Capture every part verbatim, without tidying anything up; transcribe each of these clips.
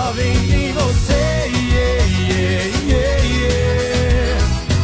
jovem em você, yeah, yeah, yeah, yeah.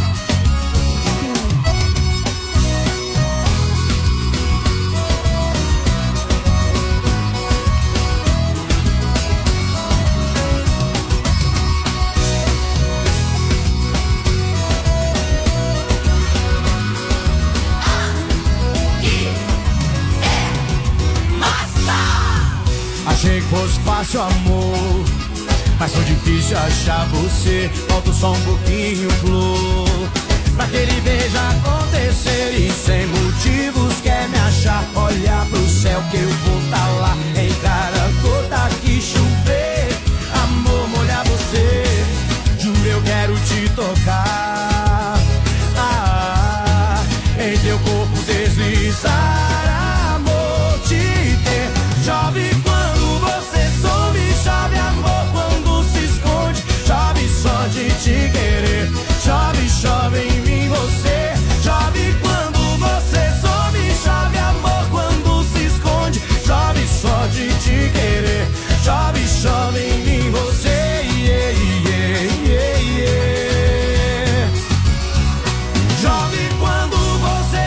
Achei que fosse fácil, amor, mas foi difícil achar você. Falta só um pouquinho, flor, pra aquele beijo acontecer. E sem motivos quer me achar. Olha pro céu que eu vou tá lá. Em cada gota que chover, amor, molhar você. Juro, eu quero te tocar, ah, em teu corpo deslizar, amor, te ter. Chove quando você some, chove amor quando se esconde. Chove só de te querer, chove, chove em mim você. Chove quando você some, chove amor quando se esconde. Chove só de te querer, chove, chove em mim você, yeah, yeah, yeah, yeah. Chove quando você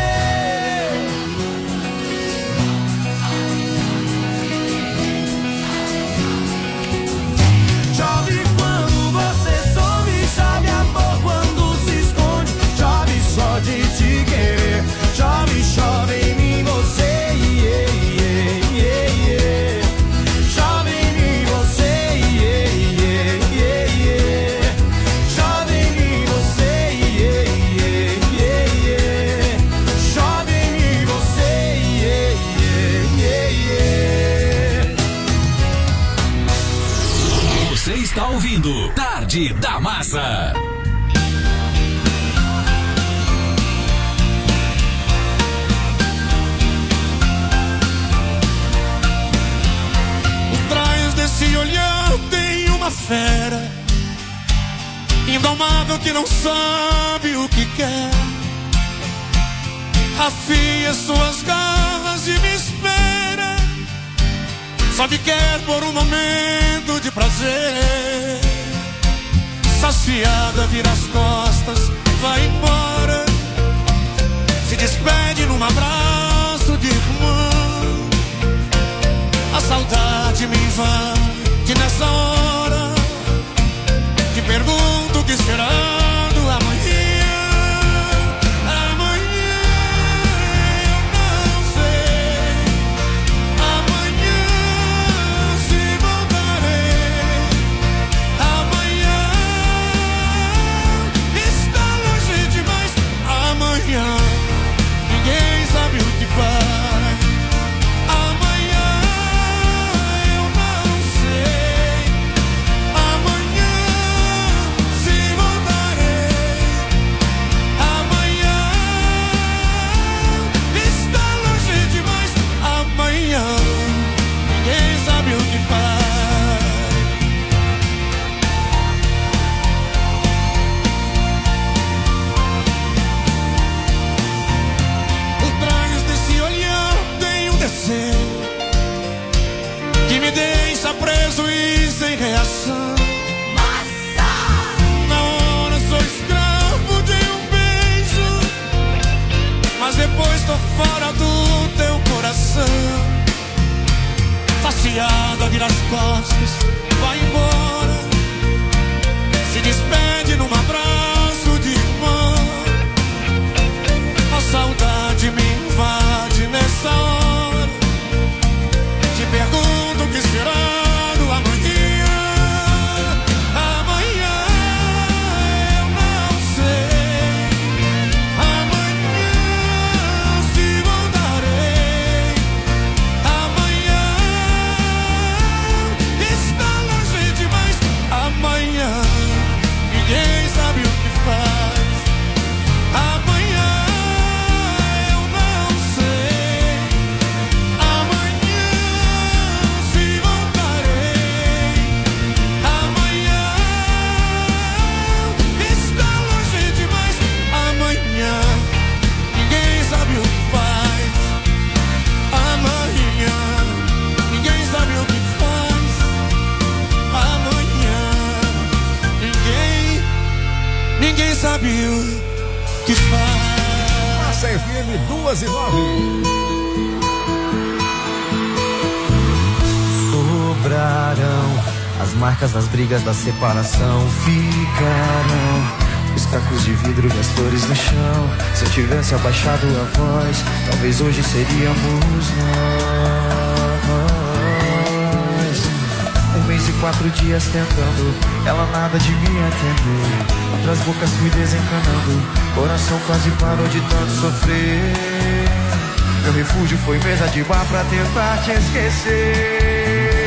chove quando você some, chove amor quando se esconde. Chove só de te querer, chove, chove em mim você, yeah, yeah, yeah, yeah. Chove em mim você, yeah, yeah, yeah, yeah. Chove em mim você, yeah, yeah, yeah, yeah. Chove em mim você, yeah, yeah, yeah, yeah. Você está ouvindo Tarde da Massa. Por trás desse olhar tem uma fera indomável que não sabe o que quer. Afia suas garras e me espera. Só me quer por um momento de prazer. Saciada, vira as costas, vai embora. Se despede num abraço de irmão. A saudade me invade nessa hora. Te pergunto o que será do amanhã. Amanhã eu não sei. Amanhã se voltarei. Amanhã está longe demais. Amanhã ninguém sabe o que faz. Amanhã eu não sei. Amanhã se voltarei. Amanhã está longe demais. Amanhã ninguém sabe o que faz. Por trás desse olhar tem um desejo que me deixa preso e sem reação. Na hora sou escravo de um beijo, mas depois tô fora do teu coração. Saciada, vira as costas, vai embora. Se despede num abraço de irmão. A saudade me invade nessa hora. Te pergunto o que será do amanhã. Amanhã eu não sei. Amanhã se voltarei. Amanhã está longe sabe o que faz. Massa F M duas e nove. Sobrarão as marcas das brigas da separação, ficarão os cacos de vidro e as flores no chão. Se eu tivesse abaixado a voz, talvez hoje seríamos nós. Um mês e quatro dias tentando, ela nada de me atender. Outras bocas fui desencanando, coração quase parou de tanto sofrer. Meu refúgio foi mesa de bar pra tentar te esquecer.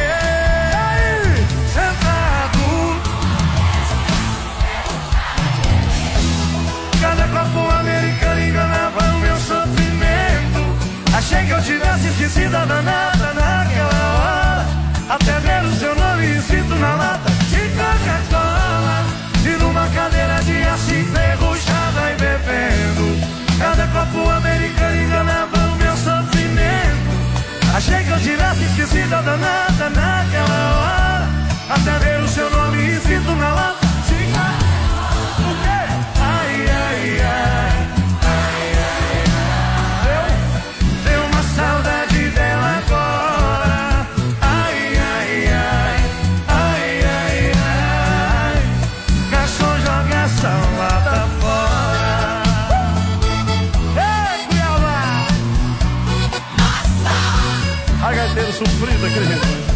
Cada copo americano enganava o meu sofrimento. Achei que eu tivesse esquecido a danada naquela hora, até ver o seu nome escrito na lata de Coca-Cola. E numa cadeira de aço enferrujada e bebendo. Cada copo americano enganava o meu sofrimento. Achei que eu tivesse esquecido a danada naquela hora, até ver o seu nome escrito na lata de Coca-Cola. Ai, ai, ai, ai, ai, ai. Deu uma saudade dela agora. Ai, ai, ai, ai, ai, ai. Garçom, joga essa lata fora. Ei, Cuiabá! Nossa! A gaiteiro sofrido, acredito.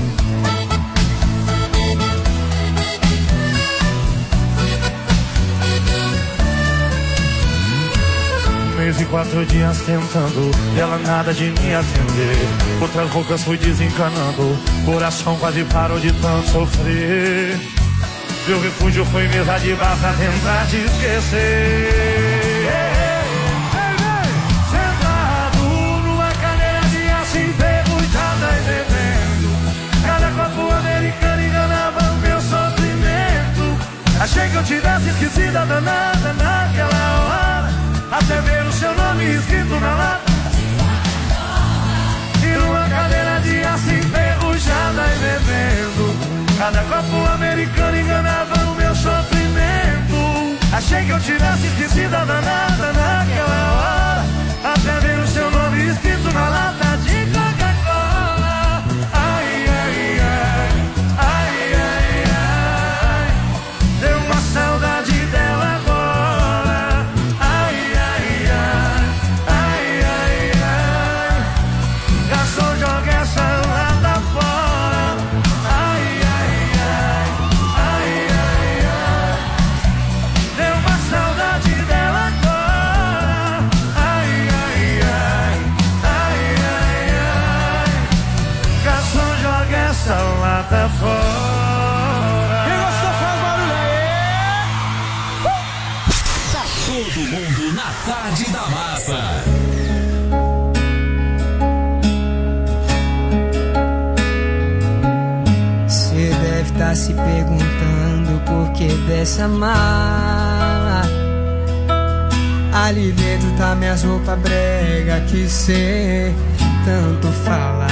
Mês e quatro dias tentando, ela nada de me atender. Outras bocas fui desencanando, coração quase parou de tanto sofrer. Meu refúgio foi mesa de bar pra tentar te esquecer. Sentado numa cadeira de aço enferrujada e bebendo. Cada copo americano enganava o meu sofrimento. Achei que eu tivesse esquecido a danada naquela hora, até ver o seu nome escrito na lata. E numa cadeira de aço enferrujada e bebendo. Cada copo americano enganava o meu sofrimento. Achei que eu tivesse esquecido a danada naquela hora, até ver o seu nome escrito na lata de Coca-Cola. Ai, ai, ai, ai, ai, ai. Deu uma saudade dela agora. Ai, ai, ai, ai, ai, ai. Garçom, joga essa lata fora. Ai, ai, ai, ai, ai, ai. Deu uma saudade dela agora. Ai, ai, ai, ai, ai, ai. Garçom, joga essa lata fora. Quem gostou faz barulho aí. Tá todo mundo na Tarde da Massa. Cê deve tá se perguntando por que dessa mala. Ali dentro tá minhas roupas brega que cê tanto fala.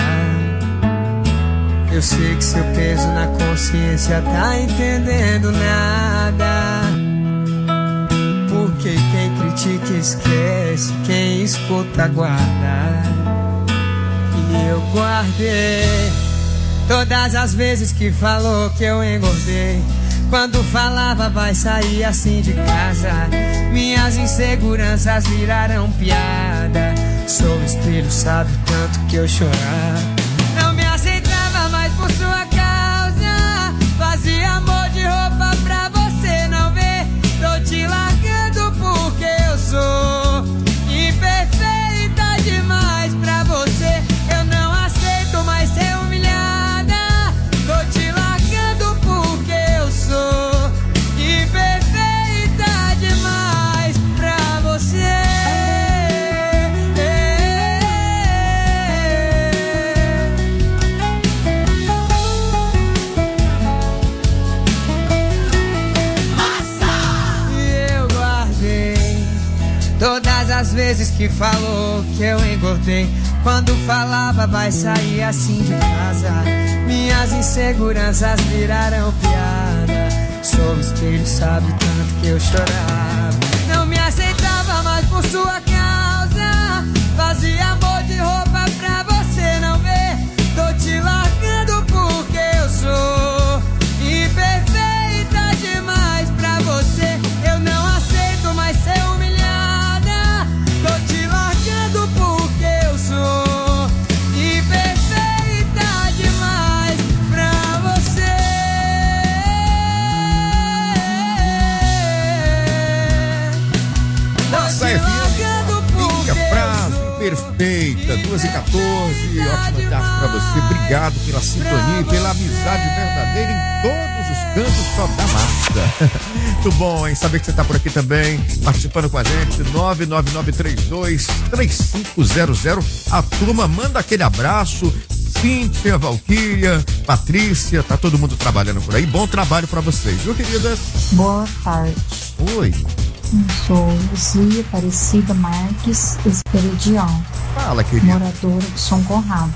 Eu sei que seu peso na consciência tá entendendo nada. Porque quem critica esquece, quem escuta guarda. E eu guardei todas as vezes que falou que eu engordei. Quando falava vai sair assim de casa, minhas inseguranças viraram piada. Sou o espelho, sabe o tanto que eu chorava. Não me aceitava mais por sua causa. Fazia amor de roupa pra você não ver. Tô te largando porque eu sou imperfeita demais pra você. Eu não aceito mais ser humilhada. Tô te largando porque eu sou imperfeita demais pra você. Todas as vezes que falou que eu engordei. Quando falava vai sair assim de casa, minhas inseguranças viraram piada. Sou sou o espelho, sabe tanto que eu chorava. Não me aceitava mais por sua causa. Fazia amor de roupa pra você não ver. Tô te largando porque eu sou imperfeita demais pra você. Eu não aceito mais ser humilhada. Tô te largando porque eu sou imperfeita demais pra você. Nossa, é minha frase perfeita, duas e quatorze, ótima tarde pra você, obrigado pela sintonia e pela amizade verdadeira em todos os cantos só da massa. Muito bom, hein? Saber que você tá por aqui também, participando com a gente, nove nove nove três dois três cinco zero zero, a turma manda aquele abraço, Cíntia, Valquíria, Patrícia, tá todo mundo trabalhando por aí, bom trabalho pra vocês, viu, queridas? Boa tarde. Oi. Eu sou Luzia Aparecida Marques Esperedião. Fala, querida. Moradora de São Conrado.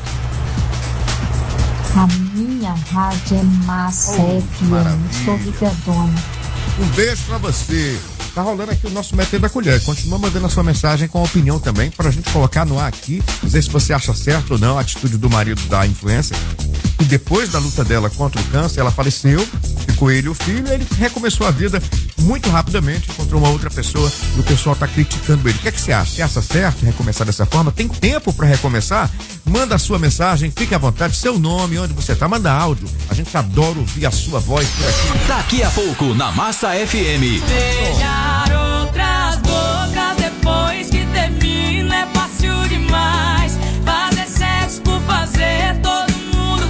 A minha rádio é Massa Oh, F M. maravilha. Estou ligadona. Um beijo pra você. Tá rolando aqui o nosso Metendo da Colher. Continua mandando a sua mensagem com a opinião também, pra gente colocar no ar aqui, dizer se você acha certo ou não a atitude do marido da influencer. E depois da luta dela contra o câncer, ela faleceu, ficou ele e o filho, ele recomeçou a vida muito rapidamente, encontrou uma outra pessoa e o pessoal tá criticando ele. O que é que você acha? Você acha certo recomeçar dessa forma? Tem tempo pra recomeçar? Manda a sua mensagem, fique à vontade, seu nome, onde você tá, manda áudio. A gente adora ouvir a sua voz por aqui. Daqui a pouco na Massa F M. Beijar outras bocas depois que termina é fácil demais. Fazer sexo por fazer todo mundo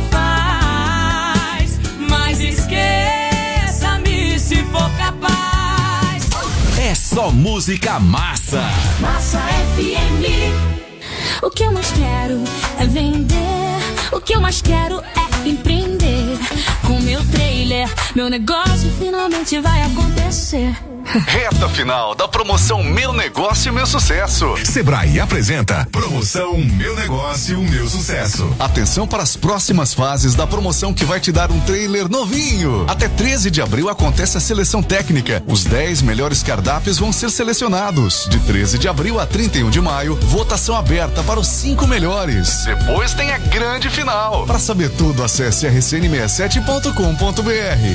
faz. Mas esqueça-me se for capaz. É só música massa. Massa F M. O que eu mais quero é vender. O que eu mais quero é empreender. Com meu trailer, meu negócio finalmente vai acontecer. Reta final da promoção Meu Negócio, Meu Sucesso. Sebrae apresenta Promoção Meu Negócio, Meu Sucesso. Atenção para as próximas fases da promoção que vai te dar um trailer novinho. Até treze de abril acontece a seleção técnica. Os dez melhores cardápios vão ser selecionados. De treze de abril a trinta e um de maio, votação aberta para os cinco melhores. Depois tem a grande final. Para saber tudo, acesse r c n sessenta e sete ponto com ponto b r.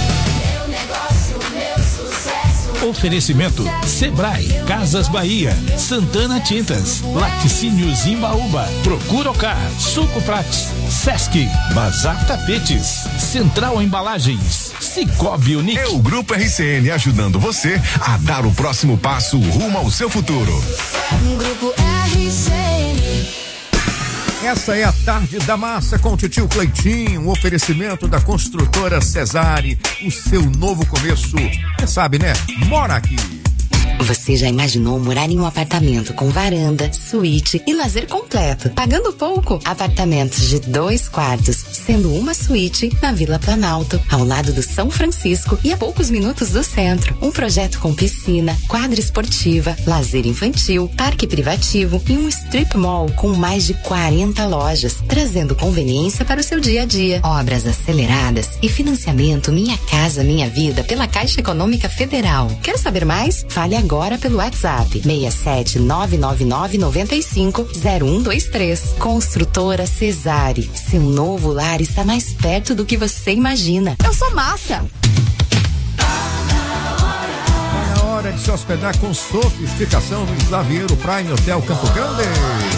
Meu negócio, meu sucesso. Oferecimento Sebrae, Casas Bahia, Santana Tintas, Laticínios Imbaúba, Procuracar, Suco Prates, Sesc, Bazar Tapetes, Central Embalagens, Cicobi Unique. É o Grupo R C N ajudando você a dar o próximo passo rumo ao seu futuro. Grupo R C N. Essa é a Tarde da Massa com o titio Cleitinho, um oferecimento da construtora Cesare, o seu novo começo. Você sabe, né? Mora aqui. Você já imaginou morar em um apartamento com varanda, suíte e lazer completo, pagando pouco? Apartamentos de dois quartos, sendo uma suíte na Vila Planalto, ao lado do São Francisco e a poucos minutos do centro. Um projeto com piscina, quadra esportiva, lazer infantil, parque privativo e um strip mall com mais de quarenta lojas, trazendo conveniência para o seu dia a dia. Obras aceleradas e financiamento Minha Casa Minha Vida pela Caixa Econômica Federal. Quer saber mais? Fale agora. Agora pelo WhatsApp seis sete nove nove nove nove cinco zero um dois três. Construtora Cesare. Seu novo lar está mais perto do que você imagina. Eu sou massa. É hora de se hospedar com sofisticação no Slavieiro Prime Hotel Campo Grande.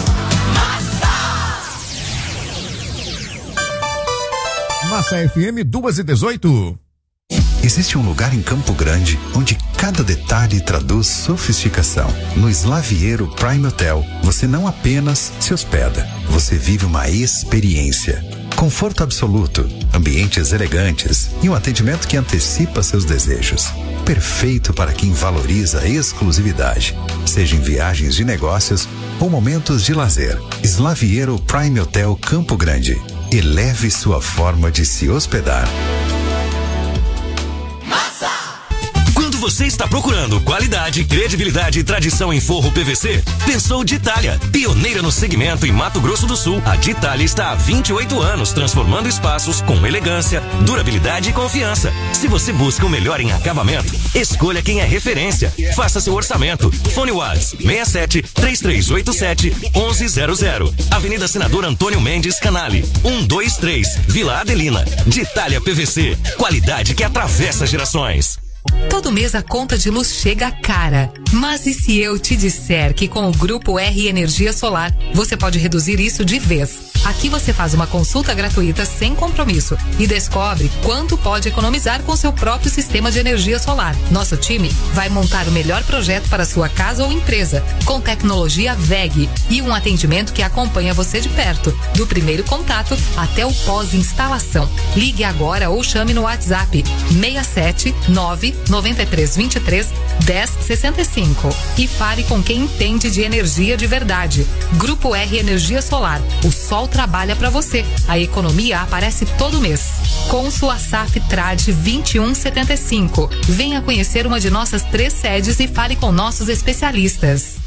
Massa! Massa F M duas e dezoito. Existe um lugar em Campo Grande onde cada detalhe traduz sofisticação. No Slavieiro Prime Hotel, você não apenas se hospeda, você vive uma experiência. Conforto absoluto, ambientes elegantes e um atendimento que antecipa seus desejos. Perfeito para quem valoriza a exclusividade, seja em viagens de negócios ou momentos de lazer. Slavieiro Prime Hotel Campo Grande. Eleve sua forma de se hospedar. você está procurando qualidade, credibilidade e tradição em forro P V C, pensou Ditália. Pioneira no segmento em Mato Grosso do Sul, a Ditália está há vinte e oito anos transformando espaços com elegância, durabilidade e confiança. Se você busca o melhor em acabamento, escolha quem é referência. Faça seu orçamento. Fone WhatsApp seis sete três três oito sete um um zero zero. Avenida Senador Antônio Mendes Canale, um dois três, Vila Adelina. Ditália P V C, qualidade que atravessa gerações. Todo mês a conta de luz chega cara. Mas e se eu te disser que com o Grupo R Energia Solar, você pode reduzir isso de vez? Aqui você faz uma consulta gratuita sem compromisso e descobre quanto pode economizar com seu próprio sistema de energia solar. Nosso time vai montar o melhor projeto para sua casa ou empresa, com tecnologia V E G e um atendimento que acompanha você de perto, do primeiro contato até o pós-instalação. Ligue agora ou chame no WhatsApp seis sete nove nove três dois três um zero seis cinco e fale com quem entende de energia de verdade. Grupo R Energia Solar. O sol trabalha para você. A economia aparece todo mês. Com sua S A F Trade vinte e um setenta e cinco. Venha conhecer uma de nossas três sedes e fale com nossos especialistas.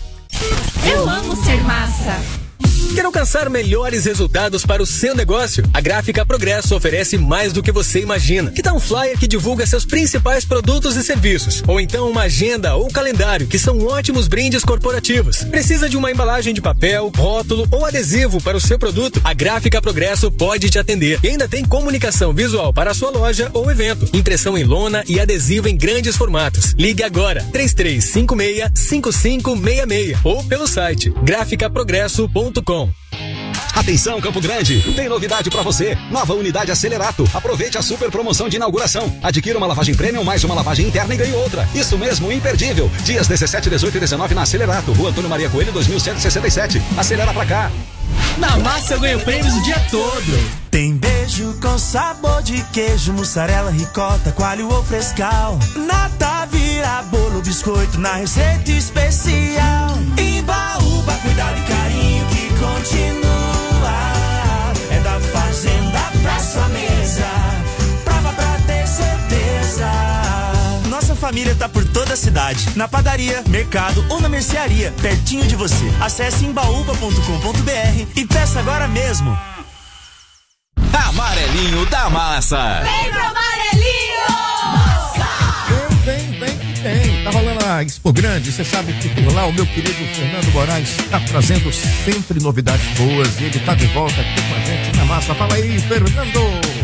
Eu amo ser massa. Quer alcançar melhores resultados para o seu negócio? A Gráfica Progresso oferece mais do que você imagina. Que tal um flyer que divulga seus principais produtos e serviços? Ou então uma agenda ou calendário, que são ótimos brindes corporativos. Precisa de uma embalagem de papel, rótulo ou adesivo para o seu produto? A Gráfica Progresso pode te atender. E ainda tem comunicação visual para a sua loja ou evento. Impressão em lona e adesivo em grandes formatos. Ligue agora, três três cinco seis, cinco cinco seis seis ou pelo site gráfica progresso ponto com. Atenção, Campo Grande, tem novidade pra você. Nova unidade Acelerato. Aproveite a super promoção de inauguração. Adquira uma lavagem premium mais uma lavagem interna e ganhe outra. Isso mesmo, imperdível. Dias dezessete, dezoito e dezenove na Acelerato. Rua Antônio Maria Coelho, dois mil cento e sessenta e sete. Acelera pra cá. Na Massa eu ganho prêmios o dia todo. Tem beijo com sabor de queijo, mussarela, ricota, coalho ou frescal. Nata vira bolo, biscoito na receita especial. Imbaúba, cuidado e carinho que continua. É da fazenda pra sua mesa, prova pra ter certeza. Nossa família tá por toda a cidade, na padaria, mercado ou na mercearia, pertinho de você. Acesse imbaúba ponto com ponto br e peça agora mesmo. Amarelinho da Massa. Vem pro Amarelinho! Vem, vem, vem que tem. Tá rolando a Expo Grande, você sabe que por lá o meu querido Fernando Moraes tá trazendo sempre novidades boas e ele tá de volta aqui com a gente na Massa. Fala aí, Fernando!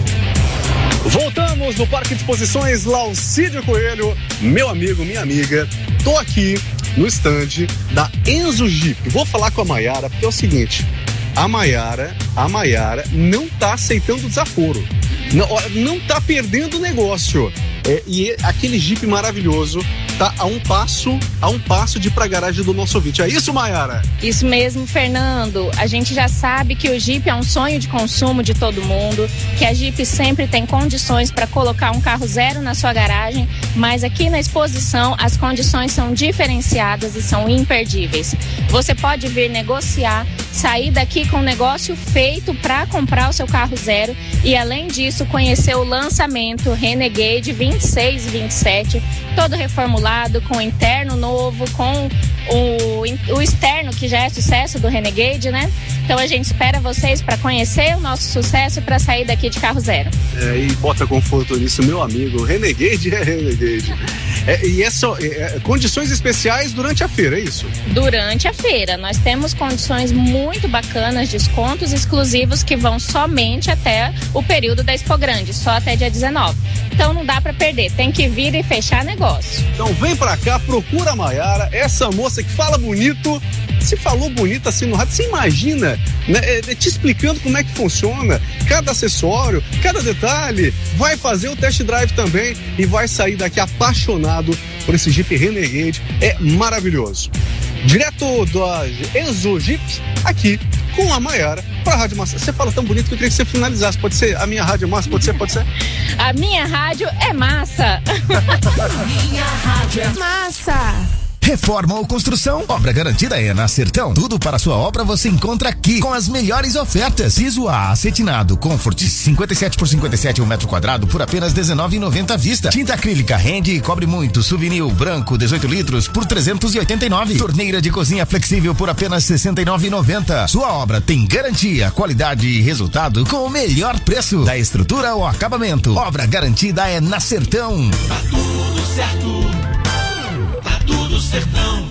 Voltamos no Parque de Exposições Laucídio Coelho, meu amigo, minha amiga. Tô aqui no stand da Enzo Jeep. Vou falar com a Maiara porque é o seguinte: a Maiara, a Maiara não tá aceitando desaforo. Não, não tá perdendo o negócio. É, e aquele Jeep maravilhoso tá a um passo, a um passo de ir pra garagem do nosso ouvinte. É isso, Maiara? Isso mesmo, Fernando. A gente já sabe que o Jeep é um sonho de consumo de todo mundo, que a Jeep sempre tem condições para colocar um carro zero na sua garagem, mas aqui na exposição as condições são diferenciadas e são imperdíveis. Você pode vir negociar, sair daqui com um negócio feito para comprar o seu carro zero e, além disso, conhecer o lançamento Renegade vinte e seis e vinte e sete, todo reformulado, com interno novo, com o, o externo que já é sucesso do Renegade, né? Então a gente espera vocês para conhecer o nosso sucesso e para sair daqui de carro zero. É, e bota conforto nisso, meu amigo. Renegade é Renegade. É, e é só é, condições especiais durante a feira, é isso? Durante a feira. Nós temos condições muito bacanas, descontos exclusivos que vão somente até o período da Expo Grande, só até dia dezenove. Então não dá para perder, tem que vir e fechar negócio. Então vem pra cá, procura a Maiara, essa moça que fala bonito. Se falou bonito assim no rádio, você imagina, né, é, te explicando como é que funciona cada acessório, cada detalhe. Vai fazer o test drive também e vai sair daqui apaixonado por esse Jeep Renegade. É maravilhoso. Direto da Enzo Jeep, aqui com a Maiara para a Rádio Massa. Você fala tão bonito que eu queria que você finalizasse. Pode ser? A minha rádio é massa? Pode ser? Pode ser? A minha rádio é massa. A minha rádio é massa. Reforma ou construção? Obra garantida é na Sertão. Tudo para sua obra você encontra aqui com as melhores ofertas. Piso A acetinado Comfort cinquenta e sete por cinquenta e sete um metro quadrado por apenas dezenove reais e noventa centavos à vista. Tinta acrílica rende e cobre muito. Souvenir branco dezoito litros por trezentos e oitenta e nove reais. Torneira de cozinha flexível por apenas sessenta e nove reais e noventa centavos. Sua obra tem garantia, qualidade e resultado com o melhor preço. Da estrutura ao acabamento. Obra garantida é na Sertão. Tá tudo certo. Tá tudo Sertão.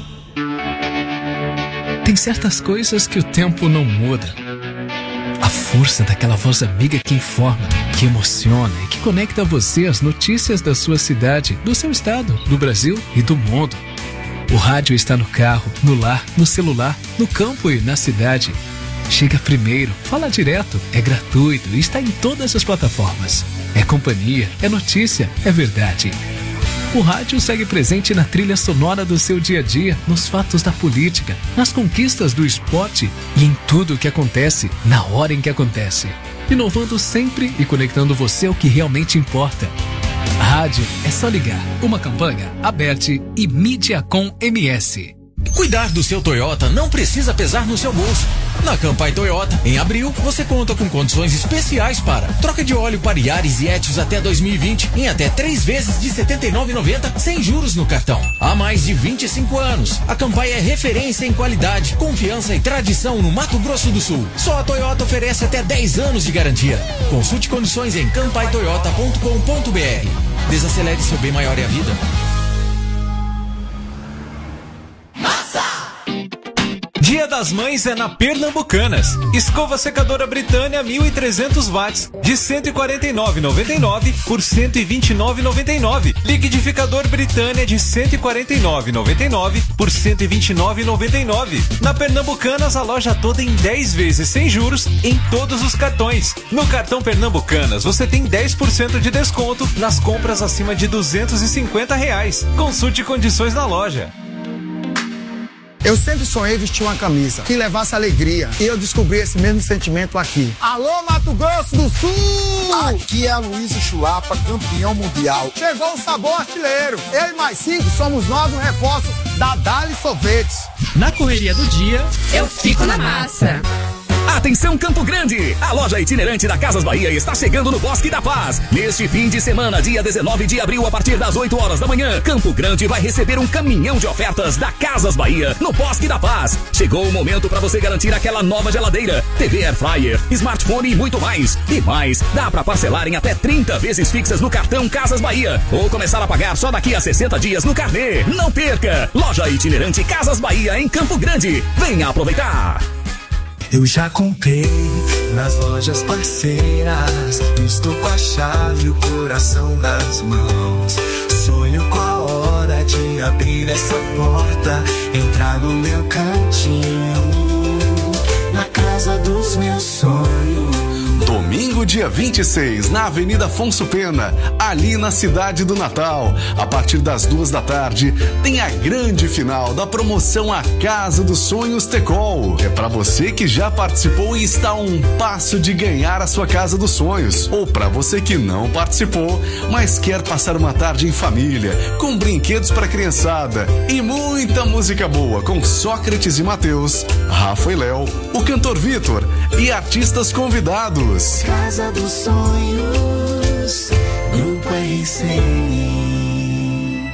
Tem certas coisas que o tempo não muda. A força daquela voz amiga que informa, que emociona e que conecta você às notícias da sua cidade, do seu estado, do Brasil e do mundo. O rádio está no carro, no lar, no celular, no campo e na cidade. Chega primeiro, fala direto, é gratuito e está em todas as plataformas. É companhia, é notícia, é verdade. O rádio segue presente na trilha sonora do seu dia a dia, nos fatos da política, nas conquistas do esporte e em tudo o que acontece, na hora em que acontece. Inovando sempre e conectando você ao que realmente importa. Rádio é só ligar. Uma campanha, Aberte e Mediacom M S. Cuidar do seu Toyota não precisa pesar no seu bolso. Na Campai Toyota, em abril, você conta com condições especiais para troca de óleo para Yaris e Etios até dois mil e vinte em até três vezes de setenta e nove reais e noventa centavos sem juros no cartão. Há mais de vinte e cinco anos, a Campai é referência em qualidade, confiança e tradição no Mato Grosso do Sul. Só a Toyota oferece até dez anos de garantia. Consulte condições em campai toyota ponto com ponto b r. Desacelere seu bem maior e a vida. Dia das Mães é na Pernambucanas. Escova secadora Britânia mil e trezentos watts de cento e quarenta e nove reais e noventa e nove centavos por cento e vinte e nove reais e noventa e nove centavos. Liquidificador Britânia de cento e quarenta e nove reais e noventa e nove centavos por cento e vinte e nove reais e noventa e nove centavos. Na Pernambucanas, a loja toda em dez vezes sem juros em todos os cartões. No cartão Pernambucanas, você tem dez por cento de desconto nas compras acima de duzentos e cinquenta reais. Consulte condições na loja. Eu sempre sonhei vestir uma camisa que levasse alegria. E eu descobri esse mesmo sentimento aqui. Alô, Mato Grosso do Sul! Aqui é a Luísa Chulapa, campeão mundial. Chegou o sabor artilheiro. Eu e mais cinco somos nós no reforço da Dali Sorvetes. Na correria do dia, eu fico na massa. Atenção Campo Grande! A loja itinerante da Casas Bahia está chegando no Bosque da Paz. Neste fim de semana, dia dezenove de abril, a partir das oito horas da manhã, Campo Grande vai receber um caminhão de ofertas da Casas Bahia no Bosque da Paz. Chegou o momento para você garantir aquela nova geladeira, T V Air Fryer, smartphone e muito mais. E mais, dá para parcelar em até trinta vezes fixas no cartão Casas Bahia ou começar a pagar só daqui a sessenta dias no carnê. Não perca! Loja itinerante Casas Bahia em Campo Grande. Venha aproveitar! Eu já comprei nas lojas parceiras. Estou com a chave e o coração nas mãos. Sonho com a hora de abrir essa porta, entrar no meu cantinho, na casa dos meus sonhos. Domingo, dia vinte e seis, na Avenida Afonso Pena, ali na cidade do Natal. A partir das duas da tarde, tem a grande final da promoção A Casa dos Sonhos Tecol. É pra você que já participou e está a um passo de ganhar a sua Casa dos Sonhos. Ou pra você que não participou, mas quer passar uma tarde em família, com brinquedos pra criançada e muita música boa com Sócrates e Mateus, Rafa e Léo, o cantor Vitor e artistas convidados. Casa dos Sonhos, Grupo R C I.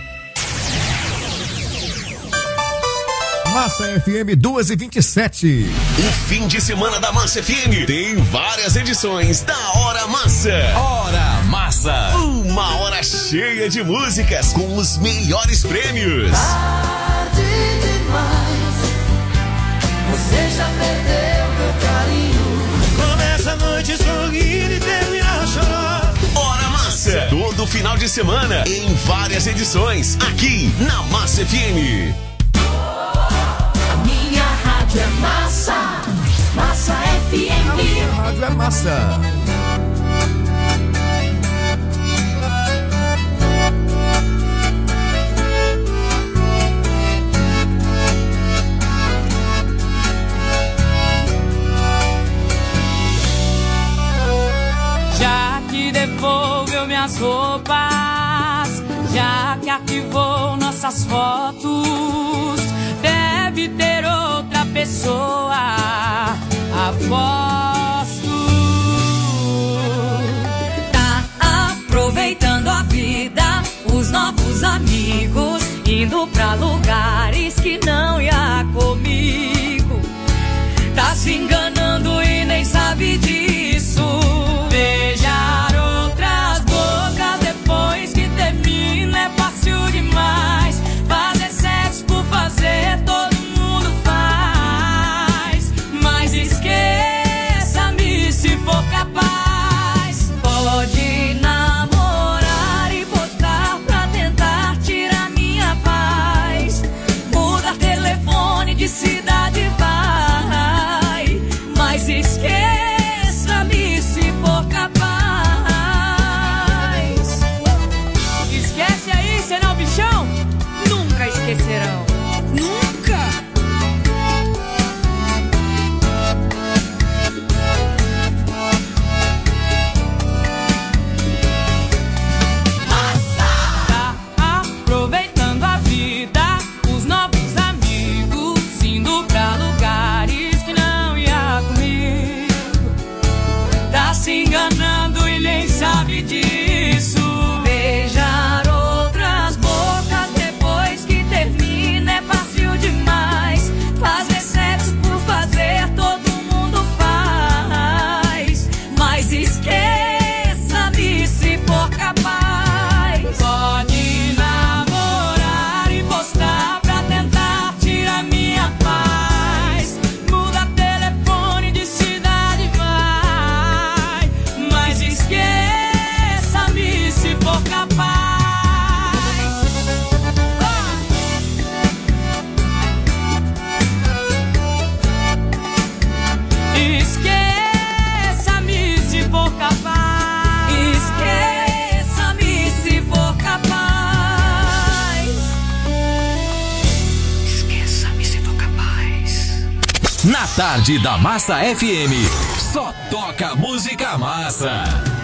Massa F M duas e vinte e sete. O fim de semana da Massa F M tem várias edições da Hora Massa. Hora Massa. Uma hora cheia de músicas com os melhores prêmios. Tarde demais, você já perdeu meu carinho. Começa a noite sorrir e termina a chorar. Hora Massa. Todo final de semana em várias edições aqui na Massa F M. Minha rádio é massa, Massa F M. Minha rádio é massa. Já que devolveu minhas roupas, Já que arquivou nossas fotos, deve ter outra pessoa, aposto. Tá aproveitando a vida, os novos amigos, indo pra lugares que não ia comigo. Tá se enganando e nem sabe disso. Beijar outras bocas depois que termina é fácil demais. Fazer sexo por fazer todo mundo faz. Mas esqueça-me se for capaz. Pode namorar e postar pra tentar tirar minha paz. Mudar telefone de cidade vai. Mas esqueça-me se for capaz. Esquece aí, senão bichão nunca esquecerão. Nunca. Tá aproveitando a vida, os novos amigos, indo pra lugares que não ia comigo. Tá se enganando e nem sabe disso. Beijar outras bocas depois que termina é fácil demais. Fazer sexo por fazer todo mundo faz. Mas esqueça-me se for capaz. Pode namorar e postar pra tentar tirar minha paz. Muda telefone de cidade vai. Mas esqueça-me se for capaz. Esqueça-me se for capaz. Esqueça-me se for capaz. Esqueça-me se for capaz. Na tarde da Massa F M, só toca música massa.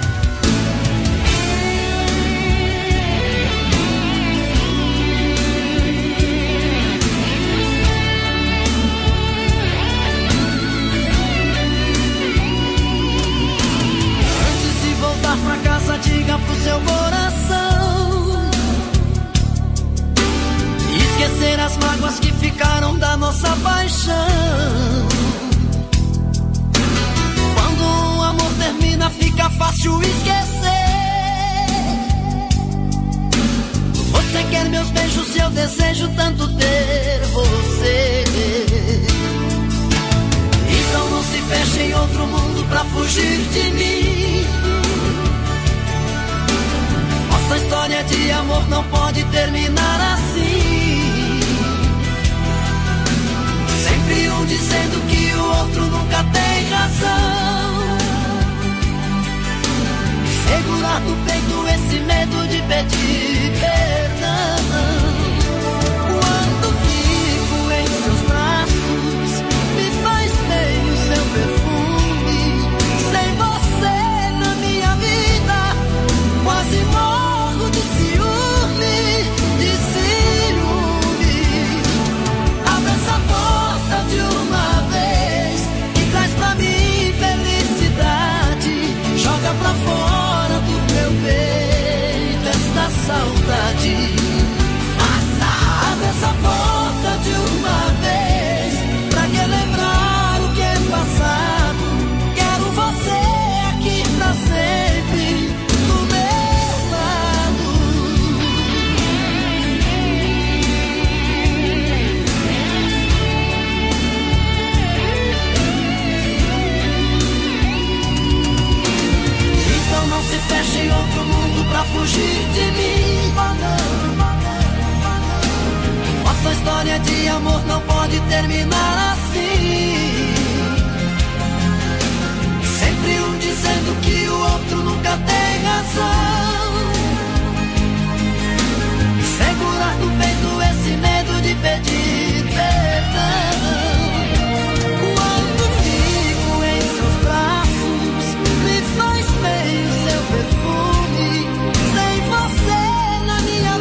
Antes de voltar pra casa, diga pro seu coração esquecer as mágoas que ficaram da nossa paixão. Quando o amor termina, fica fácil esquecer. Você quer meus beijos e eu desejo tanto ter você. Então não se feche em outro mundo pra fugir de mim. Nossa história de amor não pode terminar assim. Sempre um dizendo que o outro nunca tem razão. Segurar no peito esse medo de pedir perdão. Quando fico em seus braços, me faz bem o seu perfume. Sem você na minha vida, quase morro de ciúme, de ciúme. Abre essa porta de uma vez e traz pra mim felicidade. Joga pra fora do meu peito esta saudade. Abre essa porta de uma vez, pra que lembrar o que é passado. Quero você aqui pra sempre do meu lado. Então não se feche em outro mundo pra fugir de mim. Nossa história de amor não pode terminar assim. Sempre um dizendo que o outro nunca tem razão. Segurar no peito esse medo de pedir perdão. Quando fico em seus braços, me faz bem o seu perfume. Sem você na minha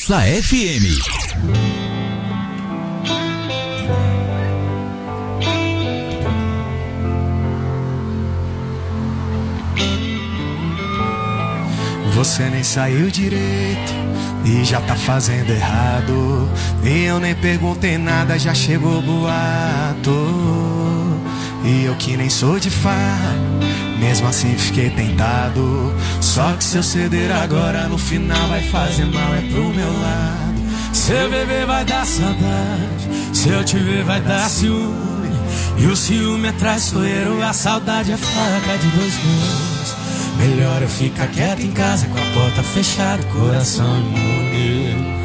Massa F M. Você nem saiu direito e já tá fazendo errado. E eu nem perguntei nada, já chegou boato. E eu que nem sou de farra, mesmo assim fiquei tentado. Só que se eu ceder agora, no final vai fazer mal, é pro meu lado. Se eu beber vai dar saudade, se eu te ver vai dar ciúme. E o ciúme é traiçoeiro, a saudade é faca de dois gumes. Melhor eu ficar quieto em casa, com a porta fechada, coração imune.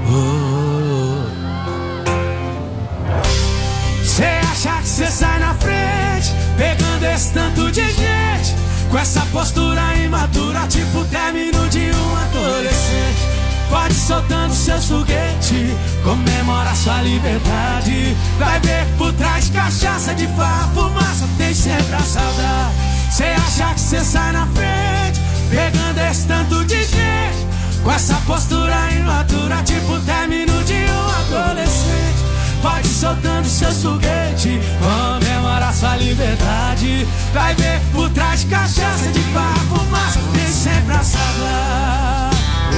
Cê acha que cê sai na frente, pegando esse tanto de gente, com essa postura imatura, tipo término de um adolescente. Pode soltando seus foguetes, comemora sua liberdade. Vai ver que por trás cachaça de farra, fumaça, tem sempre a saudade. Cê acha que cê sai na frente, pegando esse tanto de gente, com essa postura imatura, tipo término de um adolescente. Pode soltando seus foguetes, comemora sua liberdade. Vai ver que por trás de cachaça de farra, fumaça, tem sempre a saudade.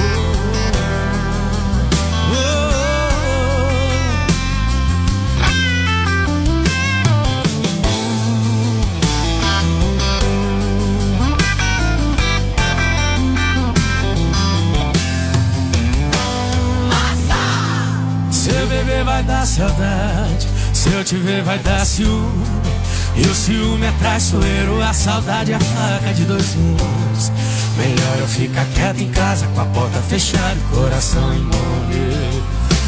Oh, oh, oh. Se eu beber vai dar saudade, se eu te ver vai dar ciúme. E o ciúme é traiçoeiro, a saudade é a faca de dois gumes. Melhor eu ficar quieto em casa, com a porta fechada, coração imune.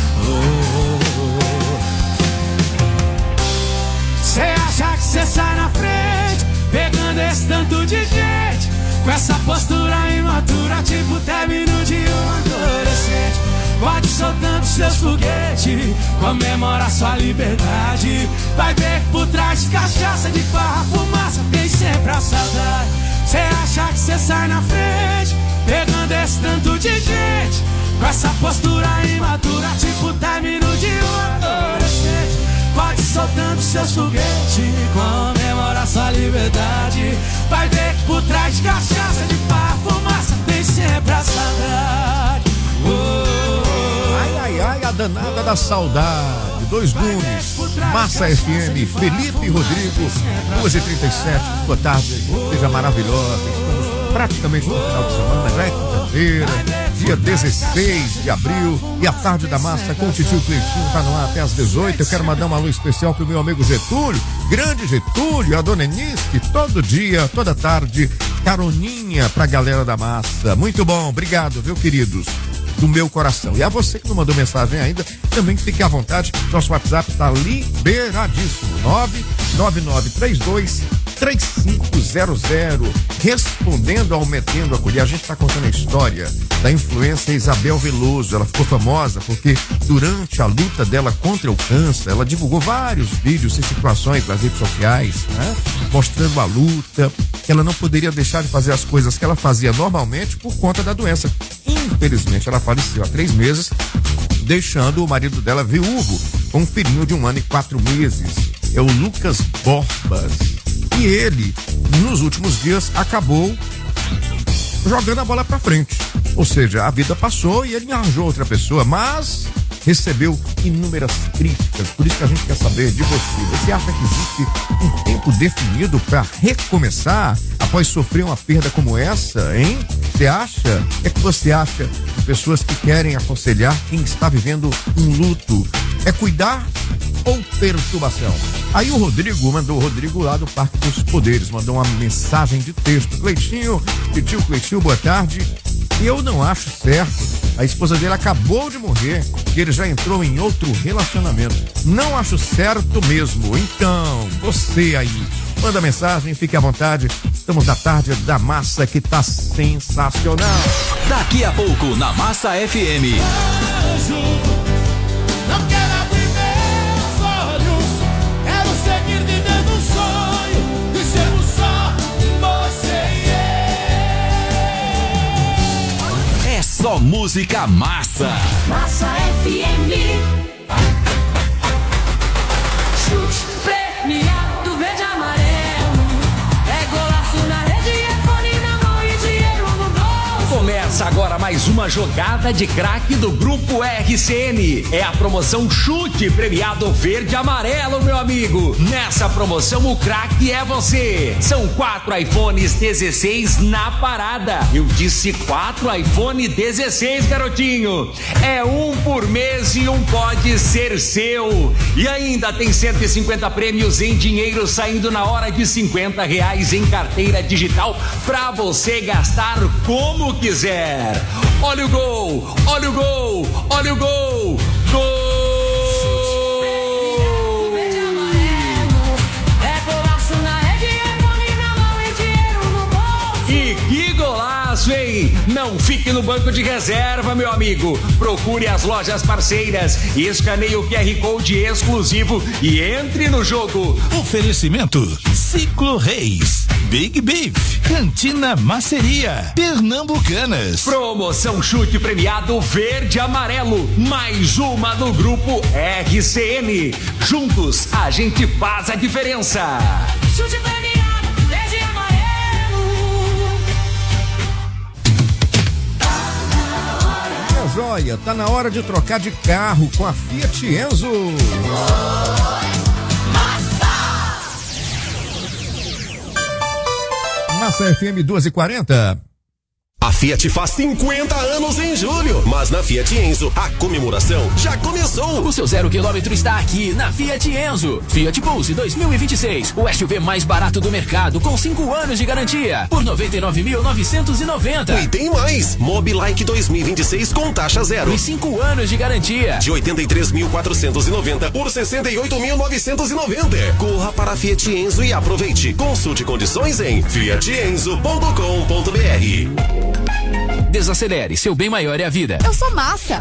Cê acha que cê sai na frente, pegando esse tanto de gente, com essa postura imatura, tipo término de um adolescente. Pode soltando seus foguetes, comemora sua liberdade. Vai ver que por trás de cachaça de farra, fumaça, tem sempre a saudade. Cê acha que cê sai na frente, pegando esse tanto de gente, com essa postura imatura, tipo término de um adolescente. Pode soltando seus foguetes, comemora sua liberdade. Vai ver que por trás de cachaça de farra, fumaça, tem sempre a saudade. Oh. Ai, ai, ai, a danada da saudade. Dois gumes, Massa F M, Felipe e Rodrigo, duas e trinta e sete, boa tarde, seja maravilhosa. Estamos praticamente no final de semana, já é quinta-feira, dia dezesseis de abril, e a tarde da Massa com o titio Cleitinho tá no ar até às dezoito. Eu quero mandar um alô especial pro meu amigo Getúlio, grande Getúlio, a dona Enis, que todo dia, toda tarde, caroninha pra galera da Massa. Muito bom, obrigado, viu, queridos? Do meu coração. E a você que não mandou mensagem ainda, também fique à vontade. Nosso WhatsApp está liberadíssimo. nove nove nove três dois três cinco zero zero. Respondendo ao Metendo a Colher, a gente está contando a história da influencer Isabel Veloso. Ela ficou famosa porque durante a luta dela contra o câncer, ela divulgou vários vídeos e situações nas redes sociais, né? Mostrando a luta, que ela não poderia deixar de fazer as coisas que ela fazia normalmente por conta da doença. Infelizmente, ela faleceu há três meses, deixando o marido dela viúvo, com um filhinho de um ano e quatro meses. É o Lucas Borbas. E ele, nos últimos dias, acabou jogando a bola pra frente. Ou seja, a vida passou e ele arranjou outra pessoa, mas recebeu inúmeras críticas. Por isso que a gente quer saber de você. Você acha que existe um tempo definido para recomeçar após sofrer uma perda como essa, hein? Você acha? O que é que você acha de pessoas que querem aconselhar quem está vivendo um luto? É cuidar ou perturbação? Aí o Rodrigo mandou, o Rodrigo lá do Parque dos Poderes, mandou uma mensagem de texto. Cleitinho, tio Cleitinho, boa tarde. E eu não acho certo. A esposa dele acabou de morrer e ele já entrou em outro relacionamento. Não acho certo mesmo. Então, você aí, manda mensagem, fique à vontade. Estamos na tarde da Massa, que tá sensacional. Daqui a pouco, na Massa F M. Não quero abrir meus olhos, quero seguir vivendo um sonho e sermos só você e eu. É só música massa. Massa F M. Chute premiado verde e amarelo. É golaço na rede, é fone na mão e dinheiro no bolso. Começa agora mais uma jogada de craque do Grupo R C N. É a promoção Chute Premiado Verde e Amarelo, meu amigo. Nessa promoção o craque é você. São quatro iPhones dezesseis na parada. Eu disse quatro iPhone dezesseis, garotinho. É um por mês e um pode ser seu. E ainda tem cento e cinquenta prêmios em dinheiro saindo na hora de cinquenta reais em carteira digital pra você gastar como quiser. Olha o gol, olha o gol, olha o gol, gol! E que golaço, hein? Não fique no banco de reserva, meu amigo. Procure as lojas parceiras, escaneie o Q R Code exclusivo e entre no jogo. Oferecimento Ciclo Reis, Big Beef, Cantina Maceria, Pernambucanas. Promoção Chute Premiado Verde e Amarelo. Mais uma no Grupo R C N. Juntos a gente faz a diferença. Chute premiado verde e amarelo. É joia, tá na hora de trocar de carro com a Fiat Enzo. Massa F M doze e quarenta. A Fiat faz cinquenta anos em julho, mas na Fiat Enzo a comemoração já começou. O seu zero quilômetro está aqui na Fiat Enzo. Fiat Pulse dois mil e vinte e seis, o S U V mais barato do mercado com cinco anos de garantia por noventa e nove mil novecentos e noventa. E tem mais, Mobilike dois mil e vinte e seis com taxa zero e cinco anos de garantia de oitenta e três mil quatrocentos e noventa por sessenta e oito mil novecentos e noventa. Corra para a Fiat Enzo e aproveite. Consulte condições em fiat enzo ponto com ponto b r. Desacelere, seu bem maior é a vida. Eu sou massa.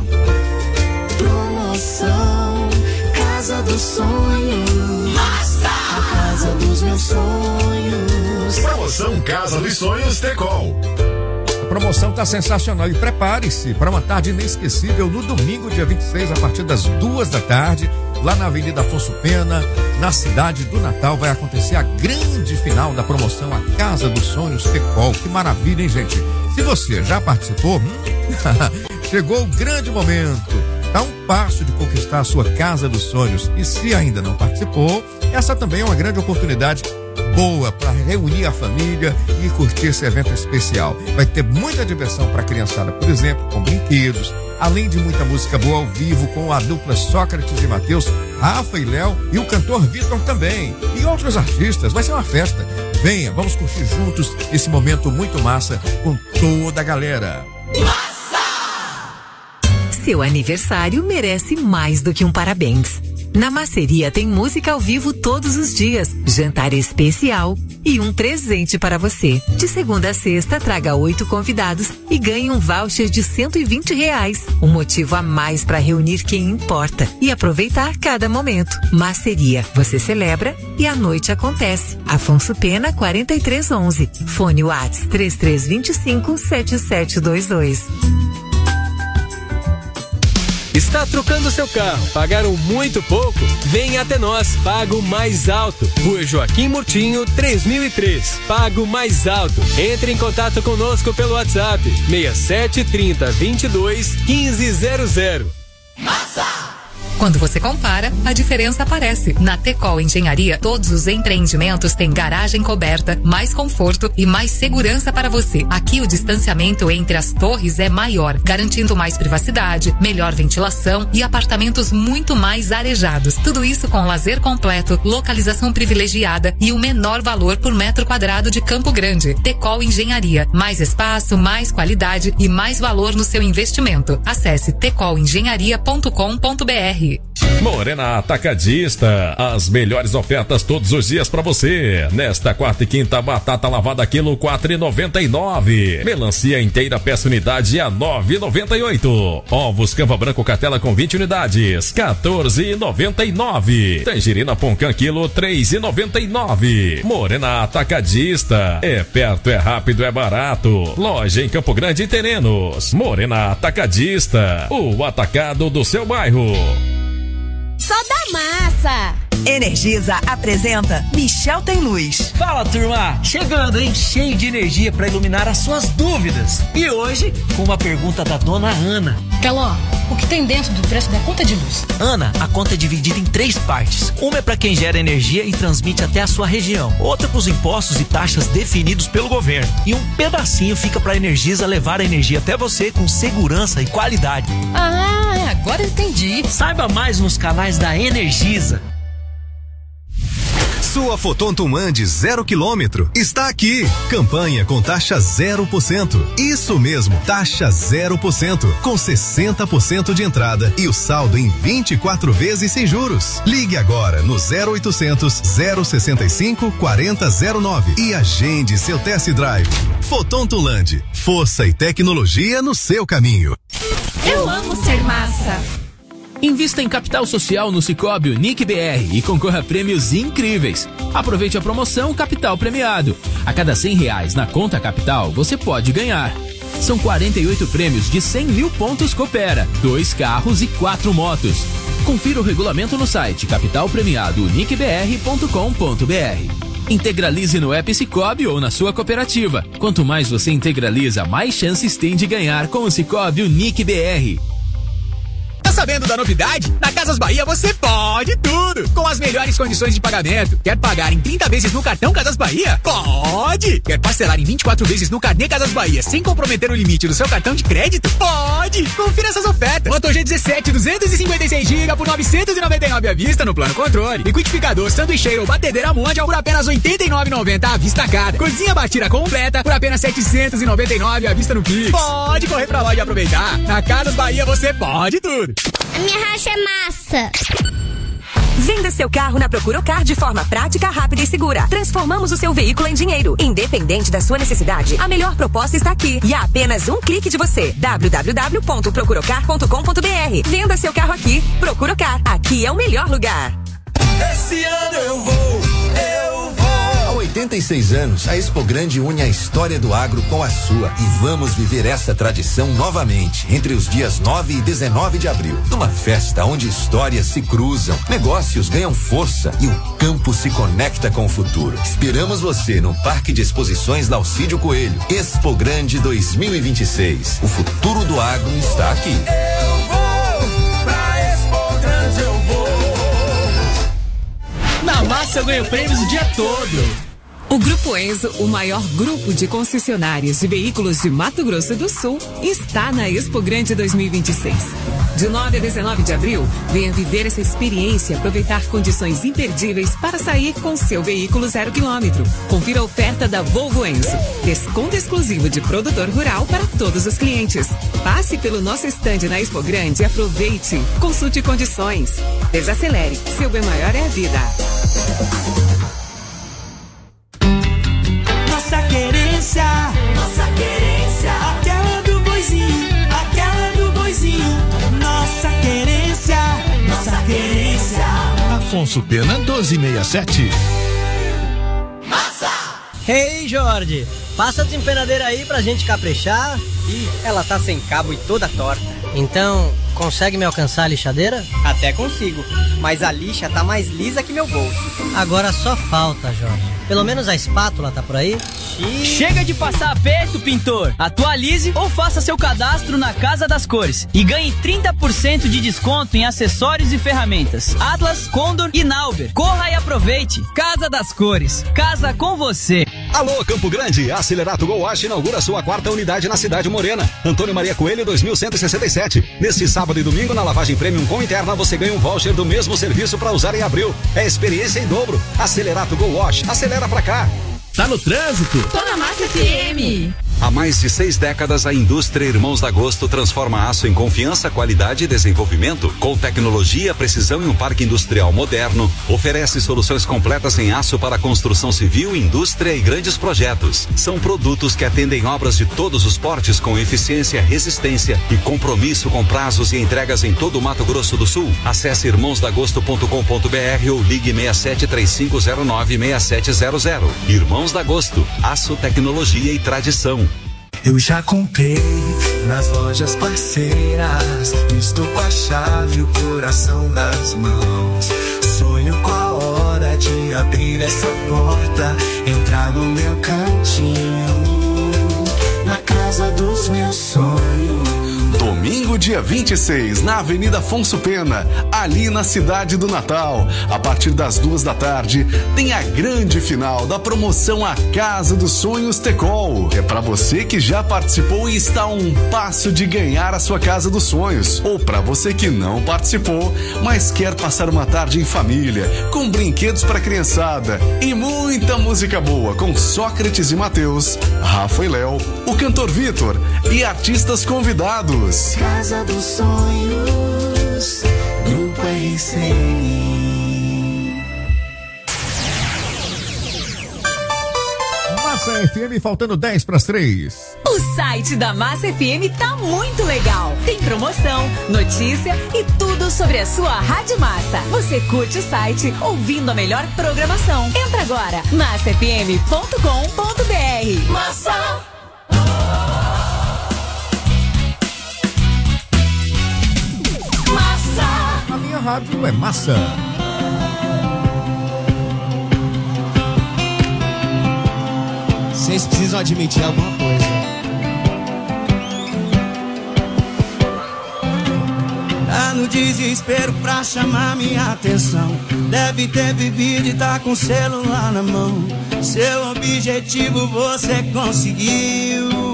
Promoção Casa dos Sonhos. Massa! A casa dos meus sonhos. Promoção Casa dos Sonhos Tecol. A promoção tá sensacional e prepare-se para uma tarde inesquecível no domingo, dia vinte e seis, a partir das duas da tarde, lá na Avenida Afonso Pena, na cidade do Natal, vai acontecer a grande final da promoção A Casa dos Sonhos Tecol. Que maravilha, hein, gente? Se você já participou, chegou o grande momento. Tá um passo de conquistar a sua Casa dos Sonhos. E se ainda não participou, essa também é uma grande oportunidade boa para reunir a família e curtir esse evento especial. Vai ter muita diversão para a criançada, por exemplo, com brinquedos, além de muita música boa ao vivo com a dupla Sócrates e Matheus, Rafa e Léo e o cantor Vitor também, e outros artistas. Vai ser uma festa. Venha, vamos curtir juntos esse momento muito massa com toda a galera. Seu aniversário merece mais do que um parabéns. Na Maceria tem música ao vivo todos os dias, jantar especial e um presente para você. De segunda a sexta, traga oito convidados e ganhe um voucher de cento e vinte reais. Um motivo a mais para reunir quem importa e aproveitar cada momento. Maceria, você celebra e a noite acontece. Afonso Pena, quarenta e três onze. Fone WhatsApp três três dois cinco, sete sete dois dois. Está trocando seu carro? Pagaram muito pouco? Vem até nós, Pago Mais Alto. Rua Joaquim Murtinho, três mil e três. Pago Mais Alto. Entre em contato conosco pelo WhatsApp seis sete três zero, vinte e dois, quinze zero zero. Massa! Quando você compara, a diferença aparece. Na Tecol Engenharia, todos os empreendimentos têm garagem coberta, mais conforto e mais segurança para você. Aqui o distanciamento entre as torres é maior, garantindo mais privacidade, melhor ventilação e apartamentos muito mais arejados. Tudo isso com lazer completo, localização privilegiada e o menor valor por metro quadrado de Campo Grande. Tecol Engenharia, mais espaço, mais qualidade e mais valor no seu investimento. Acesse tecol engenharia ponto com ponto b r. Morena Atacadista, as melhores ofertas todos os dias pra você. Nesta quarta e quinta, batata lavada quilo quatro e noventa e nove. Melancia inteira peça unidade a nove e noventa e oito. Ovos Camba Branco Cartela com vinte unidades, quatorze e noventa e nove. Tangerina Poncan quilo três e noventa e nove. Morena Atacadista, é perto, é rápido, é barato. Loja em Campo Grande e Terenos. Morena Atacadista, o atacado do seu bairro. Só da massa. Energisa apresenta Michel Tem Luz. Fala, turma! Chegando, hein? Cheio de energia para iluminar as suas dúvidas. E hoje, com uma pergunta da dona Ana. Teló, o que tem dentro do preço da conta de luz? Ana, a conta é dividida em três partes. Uma é para quem gera energia e transmite até a sua região. Outra para os impostos e taxas definidos pelo governo. E um pedacinho fica para a Energisa levar a energia até você com segurança e qualidade. Ah, agora eu entendi. Saiba mais nos canais da Energisa. Sua Foton Tumande zero quilômetro está aqui. Campanha com taxa zero por cento. Isso mesmo, taxa zero por cento. Com sessenta por cento de entrada e o saldo em vinte e quatro vezes sem juros. Ligue agora no zero oitocentos, zero sessenta e cinco, quarenta zero nove e agende seu test drive. Foton Tumande, força e tecnologia no seu caminho. Eu amo ser massa. Invista em capital social no Sicoob Unique B R e concorra a prêmios incríveis. Aproveite a promoção Capital Premiado. A cada cem reais na conta Capital, você pode ganhar. São quarenta e oito prêmios de cem mil pontos Coopera, dois carros e quatro motos. Confira o regulamento no site capital premiado unique b r ponto com ponto b r. Integralize no app Sicoob ou na sua cooperativa. Quanto mais você integraliza, mais chances tem de ganhar com o Sicoob Unique B R. Tá sabendo da novidade? Na Casas Bahia você pode tudo! Com as melhores condições de pagamento. Quer pagar em trinta vezes no cartão Casas Bahia? Pode! Quer parcelar em vinte e quatro vezes no carnê Casas Bahia sem comprometer o limite do seu cartão de crédito? Pode! Confira essas ofertas. Moto G dezessete, duzentos e cinquenta e seis gigabytes por novecentos e noventa e nove à vista no plano controle. Liquidificador, sanduicheiro ou batedeira Mondial por apenas oitenta e nove reais e noventa centavos à vista cada. Cozinha batida completa por apenas setecentos e noventa e nove reais à vista no Pix. Pode correr pra lá e aproveitar. Na Casas Bahia você pode tudo! A minha racha é massa. Venda seu carro na Procuracar de forma prática, rápida e segura. Transformamos o seu veículo em dinheiro. Independente da sua necessidade, a melhor proposta está aqui. E a apenas um clique de você. w w w ponto procuracar ponto com ponto b r. Venda seu carro aqui. Procuracar. Aqui é o melhor lugar. Esse ano eu vou, eu vou. Há oitenta e seis anos, a Expo Grande une a história do agro com a sua. E vamos viver essa tradição novamente, entre os dias nove e dezenove de abril. Numa festa onde histórias se cruzam, negócios ganham força e o campo se conecta com o futuro. Esperamos você no Parque de Exposições Laucídio Coelho. Expo Grande dois mil e vinte e seis. O futuro do agro está aqui. Eu vou, pra Expo Grande eu vou. Na massa eu ganho prêmios o dia todo. O Grupo Enzo, o maior grupo de concessionárias de veículos de Mato Grosso do Sul, está na Expo Grande dois mil e vinte e seis. De nove a dezenove de abril, venha viver essa experiência e aproveitar condições imperdíveis para sair com seu veículo zero quilômetro. Confira a oferta da Volvo Enzo. Desconto exclusivo de produtor rural para todos os clientes. Passe pelo nosso estande na Expo Grande e aproveite. Consulte condições. Desacelere. Seu bem maior é a vida. Nossa querência, nossa querência, aquela do boizinho, aquela do boizinho. Nossa querência, nossa querência. Afonso Pena doze sessenta e sete. Massa! Hey, Jorge, passa a desempenadeira aí pra gente caprichar. Ih, ela tá sem cabo e toda torta. Então, consegue me alcançar a lixadeira? Até consigo, mas a lixa tá mais lisa que meu bolso. Agora só falta, Jorge. Pelo menos a espátula tá por aí? Chega de passar aperto, pintor! Atualize ou faça seu cadastro na Casa das Cores e ganhe trinta por cento de desconto em acessórios e ferramentas. Atlas, Condor e Nauber. Corra e aproveite! Casa das Cores. Casa com você. Alô, Campo Grande, a Acelerato Go Wash inaugura sua quarta unidade na cidade morena. Antônio Maria Coelho, dois mil cento e sessenta e sete. Neste sábado e domingo, na lavagem Premium com interna, você ganha um voucher do mesmo serviço para usar em abril. É experiência em dobro. Acelerato Go Wash. Acelera pra cá. Tá no trânsito? Tô na Massa F M. Há mais de seis décadas, a indústria Irmãos da Agosto transforma aço em confiança, qualidade e desenvolvimento. Com tecnologia, precisão e um parque industrial moderno, oferece soluções completas em aço para construção civil, indústria e grandes projetos. São produtos que atendem obras de todos os portes com eficiência, resistência e compromisso com prazos e entregas em todo o Mato Grosso do Sul. Acesse irmãos da agosto ponto com ponto b r ou ligue seis sete três cinco zero nove seis sete zero zero. Irmãos da Agosto, aço, tecnologia e tradição. Eu já comprei nas lojas parceiras, estou com a chave e o coração nas mãos. Sonho com a hora de abrir essa porta, entrar no meu cantinho, na casa dos meus sonhos. Domingo, dia vinte e seis, na Avenida Afonso Pena, ali na cidade do Natal. A partir das duas da tarde, tem a grande final da promoção A Casa dos Sonhos Tecol. É para você que já participou e está a um passo de ganhar a sua Casa dos Sonhos. Ou para você que não participou, mas quer passar uma tarde em família, com brinquedos para criançada e muita música boa com Sócrates e Mateus, Rafa e Léo, o cantor Vitor e artistas convidados. Casa dos Sonhos, Grupo R C N. Massa F M, faltando dez para as três. O site da Massa F M tá muito legal. Tem promoção, notícia e tudo sobre a sua Rádio Massa. Você curte o site ouvindo a melhor programação. Entra agora, massa f m ponto com ponto b r. Massa! A minha rádio é massa. Vocês precisam admitir alguma coisa. Tá no desespero pra chamar minha atenção. Deve ter bebido e tá com o celular na mão. Seu objetivo você conseguiu.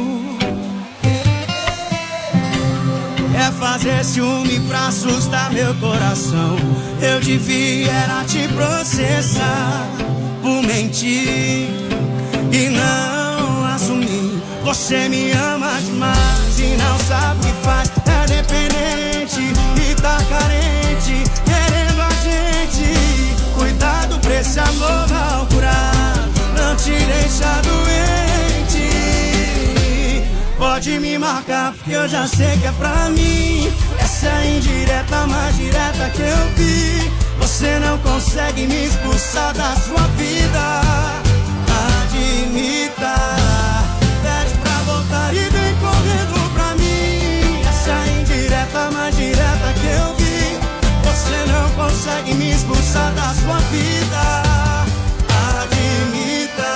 É fazer ciúme pra assustar meu coração. Eu devia era te processar por mentir e não assumir. Você me ama demais e não sabe o que faz. É dependente e tá carente, querendo a gente. Cuidado pra esse amor mal curado não te deixa doente. Pode me marcar porque eu já sei que é pra mim. Essa é a indireta mais direta que eu vi. Você não consegue me expulsar da sua vida. Admita, pede pra voltar e vem correndo pra mim. Essa é a indireta mais direta que eu vi. Você não consegue me expulsar da sua vida. Admita.